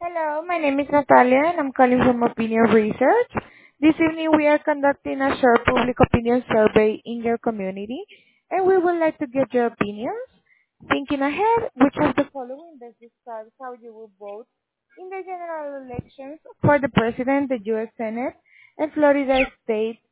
Hello, my name is Natalia and I'm calling from Opinion Research. This evening we are conducting a short public opinion survey in your community and we would like to get your opinions. Thinking ahead, which of the following best describes how you will vote in the general elections for the President, the U.S. Senate, and Florida State